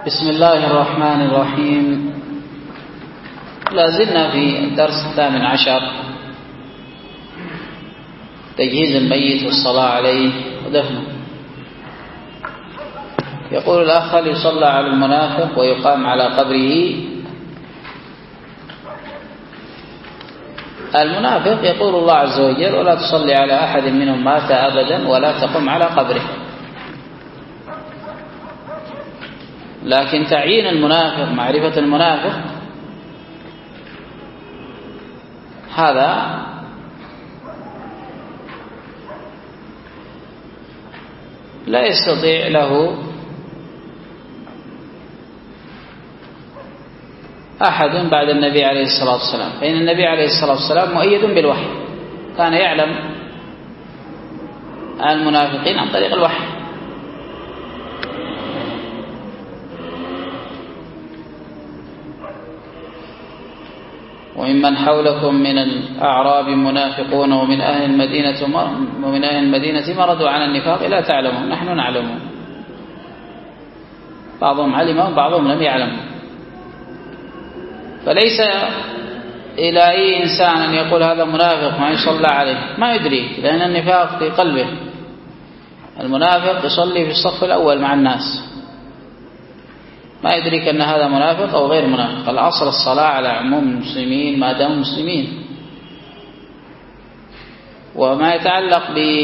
بسم الله الرحمن الرحيم. لا زلنا في الدرس 18 تجهيز الميت والصلاة عليه ودفنه. يقول الأخ: هل يصلى على المنافق ويقام على قبره؟ المنافق يقول الله عز وجل: ولا تصلي على أحد منهم مات أبدا ولا تقم على قبره. لكن تعيين المنافق، معرفة المنافق، هذا لا يستطيع له أحد بعد النبي عليه الصلاة والسلام، فإن النبي عليه الصلاة والسلام مؤيد بالوحي، كان يعلم المنافقين عن طريق الوحي. وممن حولكم من الأعراب منافقون ومن أهل المدينة مردوا على النفاق لا تعلمون نحن نعلمون. بعضهم علم وبعضهم لم يعلم. فليس إلى أي إنسان أن يقول هذا منافق ما يصلى عليه، ما يدري، لأن النفاق في قلبه. المنافق يصلي في الصف الأول مع الناس، ما يدرك أن هذا منافق أو غير منافق. الأصل الصلاة على عموم المسلمين ما داموا مسلمين. وما يتعلق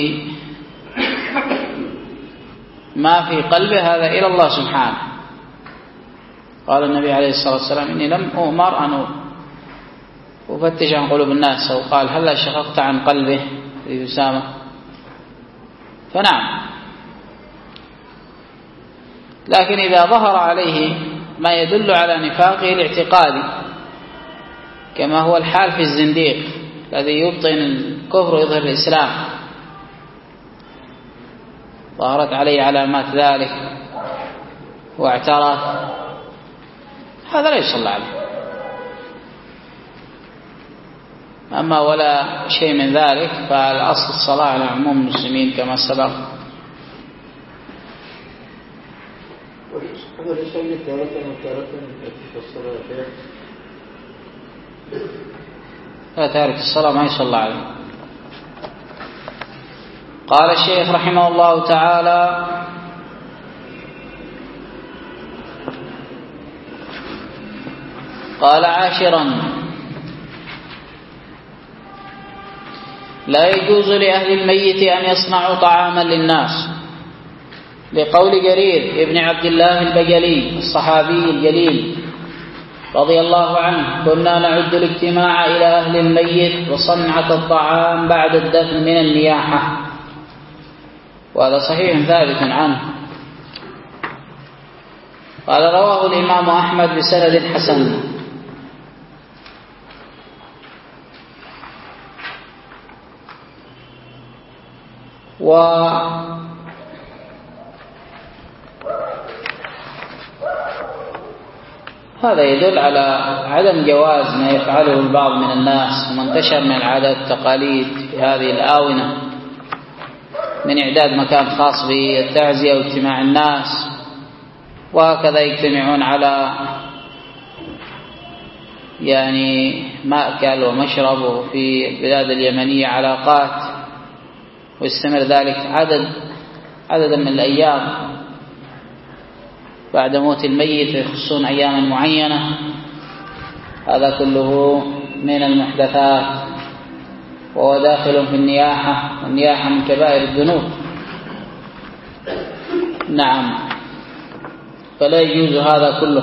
بما في قلبه هذا إلى الله سبحانه. قال النبي عليه الصلاة والسلام: إني لم أؤمر أن أفتش عن قلوب الناس، أو قال: هلا شققت عن قلبه في أسامة؟ فنعم. لكن إذا ظهر عليه ما يدل على نفاقه الاعتقادي، كما هو الحال في الزنديق الذي يبطن الكفر ويظهر الإسلام، ظهرت عليه علامات ذلك واعترف، هذا لا يصلى عليه. أما ولا شيء من ذلك فالأصل الصلاة على عموم المسلمين كما سبق. لا تارك الصلاة ما يصلى عليه. قال الشيخ رحمه الله تعالى: قال: عاشرا: لا يجوز لأهل الميت أن يصنعوا طعاما للناس، لقول جرير ابن عبد الله البجلي الصحابي الجليل رضي الله عنه: كنا نعد الاجتماع إلى أهل الميت وصنعة الطعام بعد الدفن من النياحة. وهذا صحيح ثابت عنه. قال: رواه الإمام أحمد بسند حسن. هذا يدل على عدم جواز ما يفعله البعض من الناس ومنتشر من العادات والتقاليد في هذه الآونة، من إعداد مكان خاص بالتعزية واجتماع الناس، وهكذا يجتمعون على مأكل ومشرب، وفي البلاد اليمنية علاقات، ويستمر ذلك عددا من الأيام بعد موت الميت، يخصون أياما معينة. هذا كله من المحدثات، وهو داخل في النياحة، والنياحة من كبائر الذنوب. نعم، فلا يجوز هذا كله.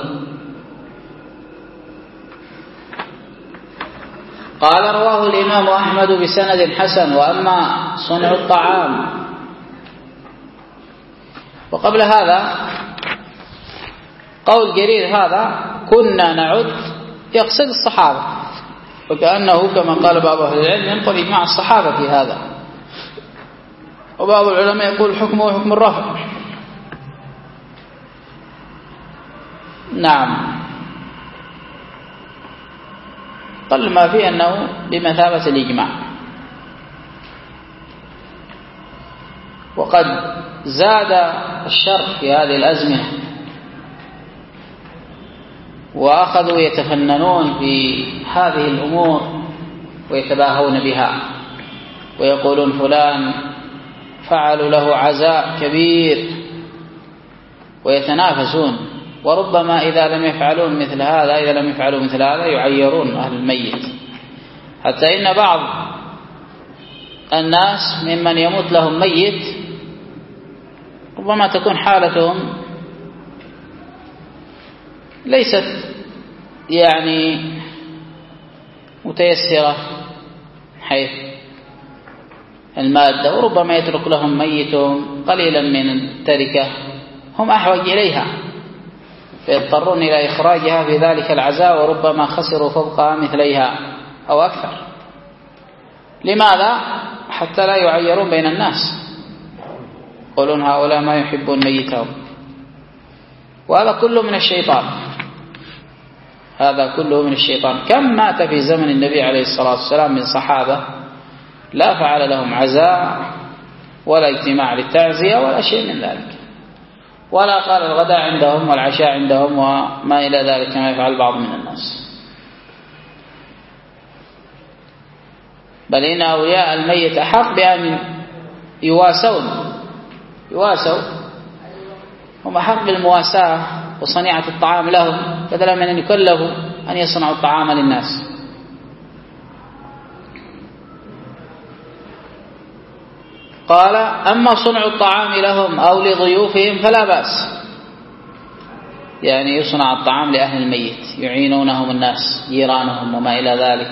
قال: رواه الإمام أحمد بسند حسن. وأما صنع الطعام، وقبل هذا قول جرير هذا كنا نعد، يقصد الصحابة، وكأنه كما قال بعض أهل العلم ينقل إجماع الصحابة في هذا. وبعض العلماء يقول حكمه حكم الرفع. نعم، قل ما فيه أنه بمثابة الإجماع. وقد زاد الشر في هذه الأزمنة وأخذوا يتفننون في هذه الأمور ويتباهون بها ويقولون فلان فعلوا له عزاء كبير ويتنافسون، وربما إذا لم يفعلوا مثل هذا يعيرون أهل الميت، حتى إن بعض الناس ممن يموت لهم ميت ربما تكون حالتهم ليست يعني متيسرة حيث المادة، وربما يترك لهم ميتهم قليلا من التركة هم أحوج إليها، فيضطرون إلى إخراجها في ذلك العزاء، وربما خسروا فوقها مثليها أو أكثر. لماذا؟ حتى لا يعيرون بين الناس، يقولون هؤلاء ما يحبون ميتهم، وهذا كله من الشيطان. كم مات في زمن النبي عليه الصلاة والسلام من صحابة لا فعل لهم عزاء ولا اجتماع للتعزية ولا شيء من ذلك، ولا قال الغداء عندهم والعشاء عندهم وما إلى ذلك كما يفعل بعض من الناس. بل إن أولياء الميت أحق بأن يواسوا، هم أحق بالمواساة وصنيعة الطعام لهم بدلا من أن يكلفوا أن يصنعوا الطعام للناس. قال أما صنع الطعام لهم أو لضيوفهم فلا بأس، يعني يصنع الطعام لأهل الميت يعينونهم الناس جيرانهم وما إلى ذلك.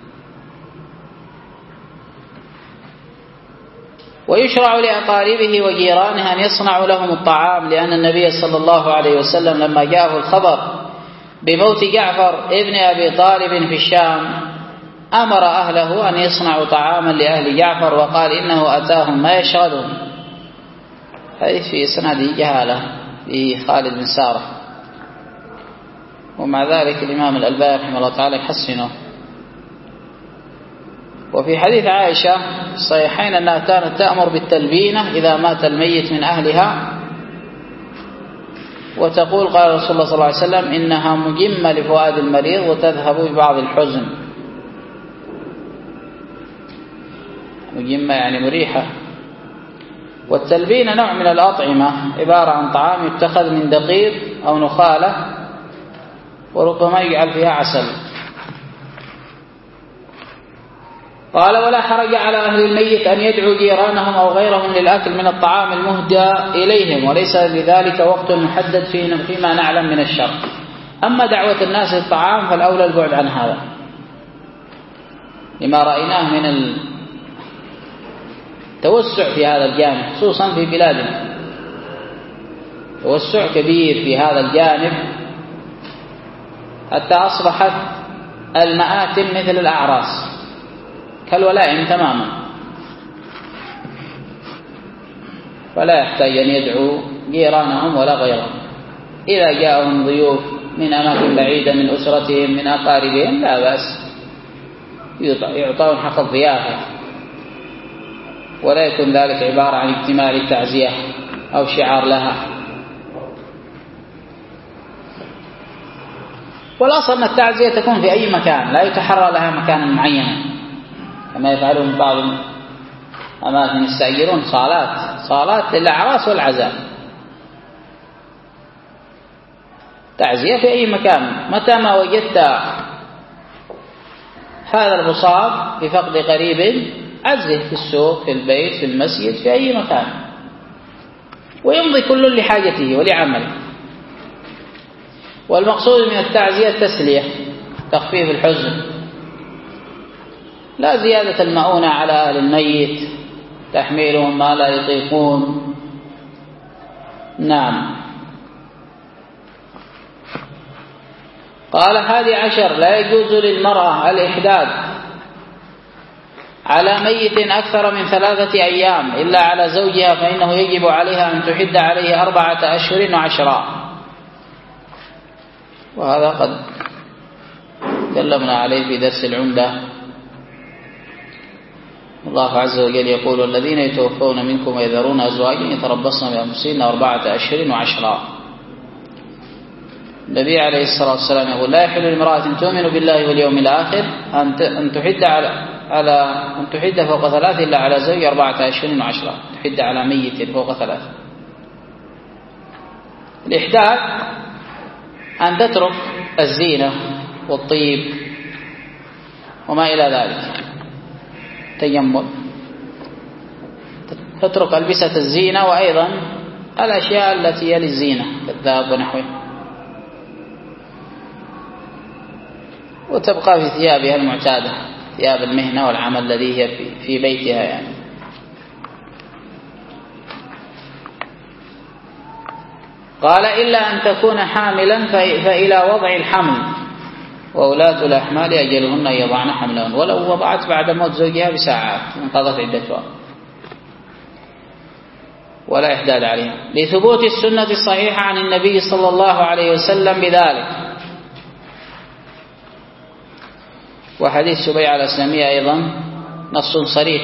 ويشرع لأقاربه وجيرانه أن يصنعوا لهم الطعام، لأن النبي صلى الله عليه وسلم لما جاءه الخبر بموت جعفر ابن أبي طالب في الشام أمر أهله أن يصنعوا طعاما لأهل جعفر، وقال إنه أتاهم ما يشغلهم. هذه في إسناده جهالة في خالد بن سارة، ومع ذلك الإمام الألباني رحمه الله تعالى يحسنه. وفي حديث عائشة الصحيحين أنها كانت تأمر بالتلبينة إذا مات الميت من أهلها، وتقول قال رسول الله صلى الله عليه وسلم إنها مجمة لفؤاد المريض وتذهب ببعض الحزن. مجمة يعني مريحة. والتلبينة نوع من الأطعمة، عبارة عن طعام يتخذ من دقيق أو نخالة، وربما يجعل فيها عسل. قال ولا حرج على أهل الميت أن يدعوا جيرانهم أو غيرهم للأكل من الطعام المهدى إليهم، وليس لذلك وقت محدد فيما نعلم من الشر. أما دعوة الناس للطعام فالأولى البعد عن هذا، لما رأيناه من التوسع في هذا الجانب، خصوصا في بلادنا توسع كبير في هذا الجانب، حتى أصبحت المآتم مثل الأعراس كالولائم تماما، فلا يحتاج أن يدعوا جيرانهم ولا غيرهم. إذا جاءهم ضيوف من أماكن بعيدة من أسرتهم من أقاربهم لا بأس، يعطون حق الضيافة، ولا يكون ذلك عبارة عن اجتماع للتعزية أو شعار لها. والأصل أن التعزية تكون في أي مكان، لا يتحرى لها مكان معين كما يفعلون بعض أماكن يستأجرون صالات للأعراس والعزاء. تعزية في أي مكان، متى ما وجدت هذا المصاب بفقد قريب عزه في السوق، في البيت، في المسجد، في أي مكان، ويمضي كل لحاجته ولعمله. والمقصود من التعزية التسلية، تخفيف الحزن، لا زيادة المؤونة على أهل الميت، تحميلهم ما لا يطيقون. نعم. قال 11 لا يجوز للمرأة الإحداد على ميت أكثر من 3 أيام إلا على زوجها، فإنه يجب عليها أن تحد عليه 4 أشهر و10. وهذا قد تكلمنا عليه في درس العمدة. الله عز وجل يقول والذين يتوفون منكم ويذرون أزواجا يتربصن بأنفسهن 4 أشهر و10. النبي عليه الصلاة والسلام يقول لا يحل لامرأة تؤمن بالله واليوم الآخر أن تحد فوق 3 إلا على زوج 4 أشهر و10، تحد على ميت فوق 3. الإحداث أن تترك الزينة والطيب وما إلى ذلك، تجمل، تترك ألبسة الزينة وأيضا الأشياء التي يلي الزينة كالذهب ونحوه، وتبقى في ثيابها المعتادة، ثياب المهنة والعمل الذي هي في بيتها يعني. قال إلا أن تكون حاملا فإلى وضع الحمل، وأولاة الأحمال أجلهن أن يضعن حملهن، ولو وضعت بعد موت زوجها بساعات انقضت عدتها ولا إحداد عليها، لثبوت السنة الصحيحة عن النبي صلى الله عليه وسلم بذلك. وحديث سبيعة الأسلمية أيضا نص صريح،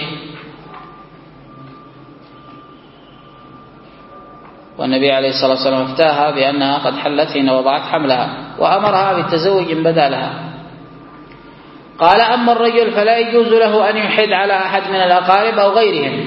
والنبي عليه الصلاة والسلام افتاها بأنها قد حلت حين وضعت حملها، وأمرها بالتزوج بدالها. قال أما الرجل فلا يجوز له أن يحد على أحد من الأقارب أو غيرهم.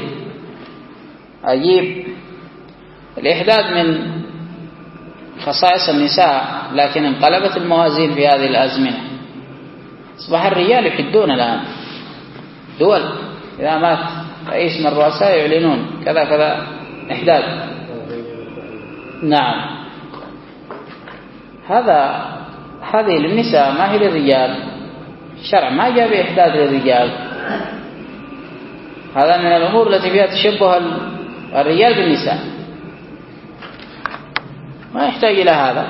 أجيب الإحداد من خصائص النساء، لكن انقلبت الموازين في هذه الأزمنة، أصبح الرجال يحدون الآن، دول إذا مات رئيس من الرؤساء يعلنون كذا كذا إحداد. نعم، هذه للنساء ما هي للرجال، الشرع ما جاء بإحداد للرجال، هذا من الأمور التي فيها تشبه الرجال بالنساء، ما يحتاج إلى هذا.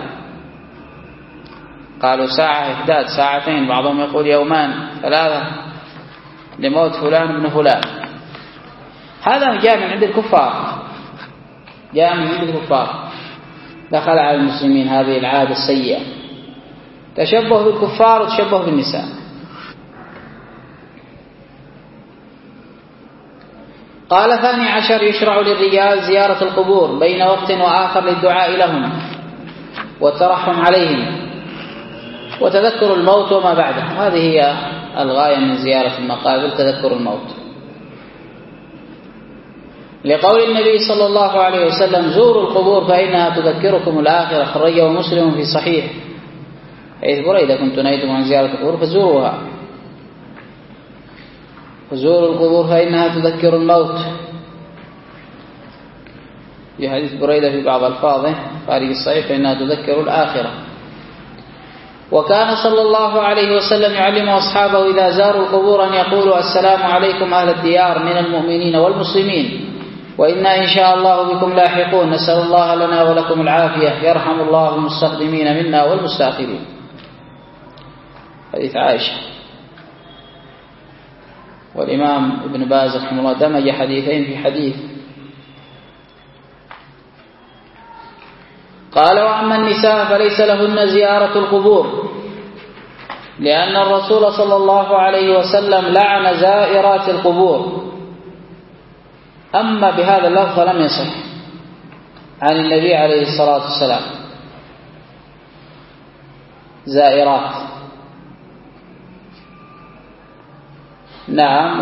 قالوا ساعة إحداد، ساعتين، بعضهم يقول يومان 3 لموت فلان ابن فلان. هذا جاء من عند الكفار، جاء من عند الكفار، دخل على المسلمين هذه العادة السيئة، تشبه بالكفار وتشبه بالنساء. قال 12 يشرع للرجال زيارة القبور بين وقت وآخر للدعاء لهم والترحم عليهم وتذكر الموت وما بعده. هذه هي الغاية من زيارة المقابر، تذكر الموت، لقول النبي صلى الله عليه وسلم زوروا القبور فإنها تذكركم الآخرة، خرجه مسلم في صحيح حيث بريدة كنت نهيتكم عن زيارة القبور فزوروها، وزوروا القبور فإنها تذكر الموت، في حديث بريدة في بعض ألفاظه خارج الصحيح فإنها تذكر الآخرة. وكان صلى الله عليه وسلم يعلم أصحابه إذا زاروا القبور أن يقولوا السلام عليكم أهل الديار من المؤمنين والمسلمين، وإنا إن شاء الله بكم لاحقون، نسأل الله لنا ولكم العافية، يرحم الله المستقدمين منا والمستأخرين. حديث عائشة. والإمام ابن باز رحمه الله دمج حديثين في حديث. قال وأما النساء فليس لهن زيارة القبور، لأن الرسول صلى الله عليه وسلم لعن زائرات القبور. أما بهذا اللفظ لم يصح عن النبي عليه الصلاة والسلام زائرات. نعم،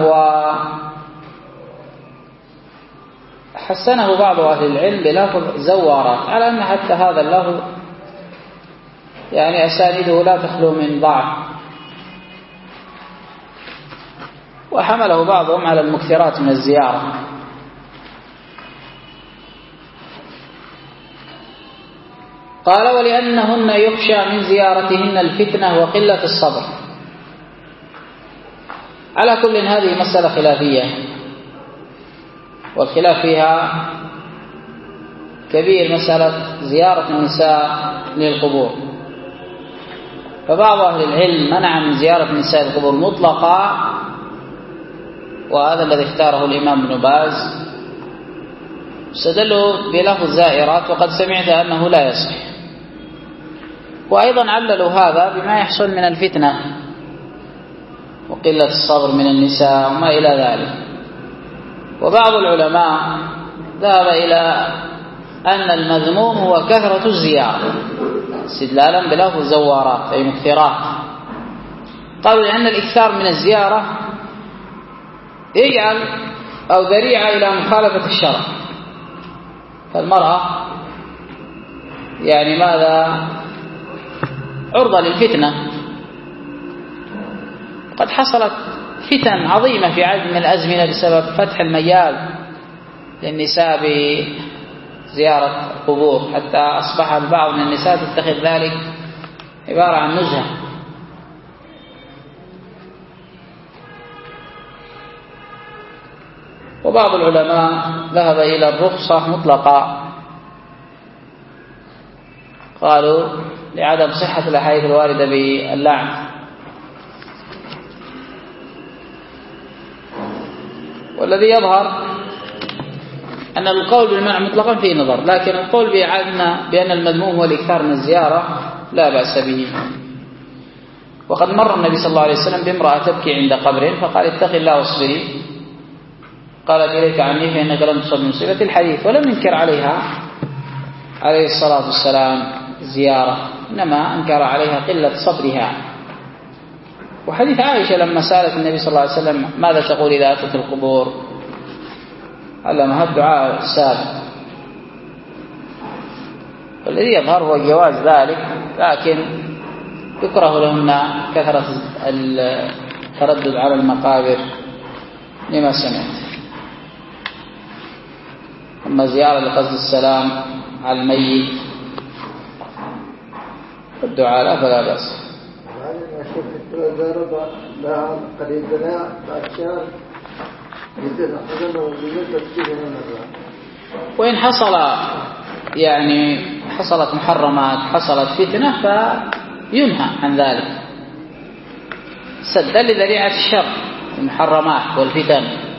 وحسنه بعض أهل العلم بلفظ زوارات، على أن حتى هذا اللفظ يعني أسانيده لا تخلو من ضعف، وحمله بعضهم على المكثرات من الزيارة. قال ولأنهن يخشى من زيارتهن الفتنة وقلة الصبر. على كل هذه مسألة خلافية، والخلاف فيها كبير، مسألة زيارة النساء للقبور. فبعض أهل العلم منع من زيارة النساء للقبور مطلقا، وهذا الذي اختاره الإمام ابن باز، استدلوا بلفظ زائرات، وقد سمعت أنه لا يصح. وأيضا عللوا هذا بما يحصل من الفتنة وقلة الصبر من النساء وما إلى ذلك. وبعض العلماء ذهب إلى أن المذموم هو كثرة الزيارة استدلالا بلفظ زوارات أي مكثرات. قالوا لأن الإكثار من الزيارة يجعل أو ذريعة إلى مخالفة الشرع، فالمرأة يعني ماذا عرضة للفتنة. قد حصلت فتن عظيمة في عدد من الأزمنة بسبب فتح المجال للنساء بزيارة القبور، حتى أصبح البعض من النساء تتخذ ذلك عبارة عن نزهة. وبعض العلماء ذهب إلى الرخصة مطلقة، قالوا لعدم صحة الأحاديث الواردة باللعن. والذي يظهر أن القول بالمنع مطلقا فيه نظر، لكن القول بأن المذموم هو الإكثار من الزيارة لا بأس به. وقد مر النبي صلى الله عليه وسلم بامرأة تبكي عند قبر فقال اتق الله واصبري، قالت إليك عني فإنك لم تصب من مصيبة الحديث، ولم ينكر عليها عليه الصلاة والسلام الزيارة، إنما أنكر عليها قلة صبرها. وحديث عائشة لما سألت النبي صلى الله عليه وسلم ماذا تقول إذا أتت القبور، علمها الدعاء السابق. والذي يظهر هو جواز ذلك، لكن يكره لهن كثرة التردد على المقابر لما سمعت. أما زيارة لقصد السلام على الميت والدعاء لا فلا بأس. وإن حصل يعني حصلت محرمات، حصلت فتنة، فينهى عن ذلك سدا لذريعة الشر، المحرمات والفتن،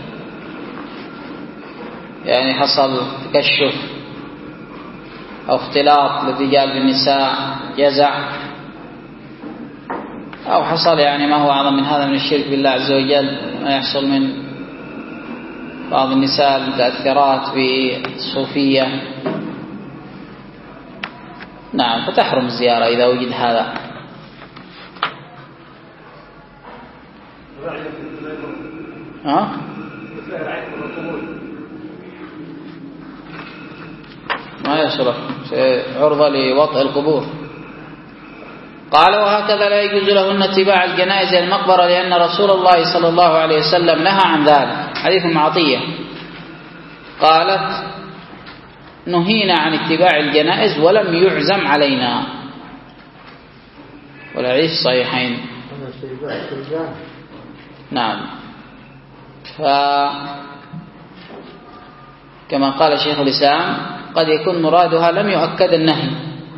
يعني حصل تكشف أو اختلاط للرجال بالنساء، جزع، أو حصل يعني ما هو أعظم من هذا من الشرك بالله عز وجل، ما يحصل من بعض النساء المتأثرات بالصوفية، نعم، فتحرم الزيارة إذا وجد هذا. ما يصلح عرضة لوطئ القبور. قال وهكذا لا يجوز لهن اتباع الجنائز إلى المقبرة، لأن رسول الله صلى الله عليه وسلم نهى عن ذلك. حديث ام عطية قالت نهينا عن اتباع الجنائز ولم يعزم علينا، والحديث صحيحين. نعم، كما قال شيخ الإسلام قد يكون مرادها لم يؤكد النهي،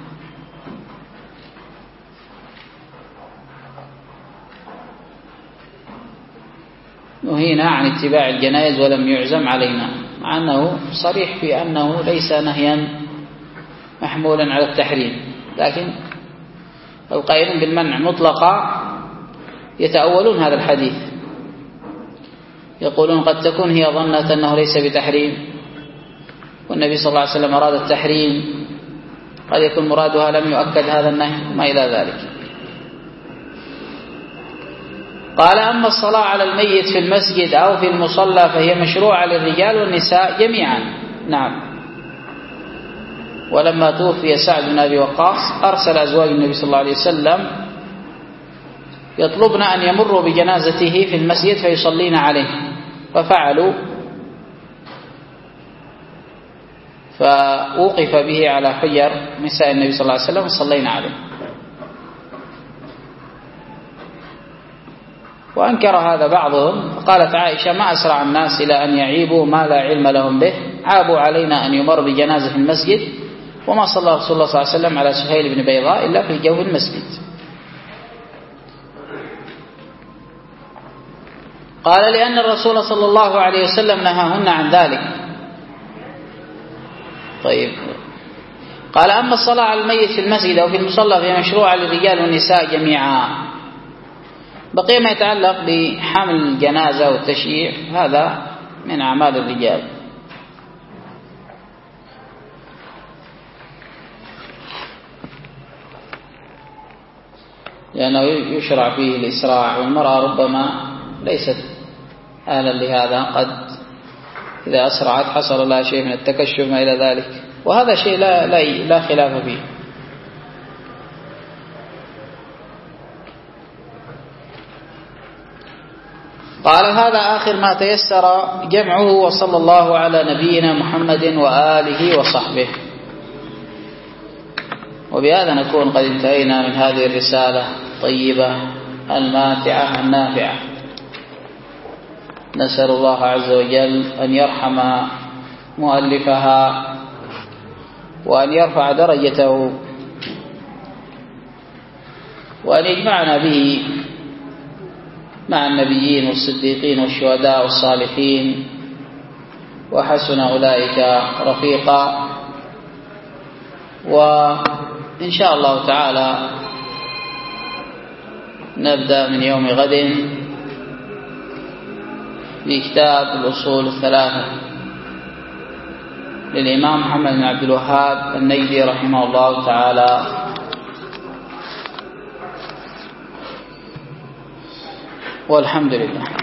نهينا عن اتباع الجنائز ولم يعزم علينا، مع أنه صريح في أنه ليس نهيا محمولا على التحريم، لكن القائلون بالمنع مطلقا يتأولون هذا الحديث، يقولون قد تكون هي ظنت أنه ليس بتحريم والنبي صلى الله عليه وسلم أراد التحريم، قد يكون مرادها لم يؤكد هذا النهي وما إلى ذلك. قال أما الصلاة على الميت في المسجد أو في المصلى فهي مشروعة للرجال والنساء جميعا. نعم، ولما توفي سعد بن أبي وقاص أرسل أزواج النبي صلى الله عليه وسلم يطلبن أن يمروا بجنازته في المسجد فيصلين عليه، ففعلوا، فوقف به على حجر نساء النبي صلى الله عليه وسلم وصلينا عليه. وأنكر هذا بعضهم، فقالت عائشة ما أسرع الناس إلى أن يعيبوا ما لا علم لهم به، عابوا علينا أن يمر بجنازة في المسجد، وما صلى رسول الله صلى الله عليه وسلم على سهيل بن بيضاء إلا في جو المسجد. قال لأن الرسول صلى الله عليه وسلم نهاهن عن ذلك. طيب، قال أما الصلاة على الميت في المسجد أو في المصلى فهي مشروعة للرجال والنساء جميعا. بقي ما يتعلق بحمل الجنازة والتشييع، هذا من أعمال الرجال. لأنه يشرع فيه الإسراع، والمرأة ربما ليست أهلا لهذا، قد إذا أسرعت حصل لها شيء من التكشف ما إلى ذلك، وهذا شيء لا خلاف فيه. قال هذا آخر ما تيسر جمعه، وصلى الله على نبينا محمد وآله وصحبه. وبهذا نكون قد انتهينا من هذه الرسالة الطيبة الماتعة النافعة. نسأل الله عز وجل أن يرحم مؤلفها وأن يرفع درجته وأن يجمعنا به مع النبيين والصديقين والشهداء والصالحين وحسن أولئك رفيقا. وإن شاء الله تعالى نبدأ من يوم غد بكتاب الأصول الثلاثة للإمام محمد بن عبد الوهاب النجدي رحمه الله تعالى. والحمد لله.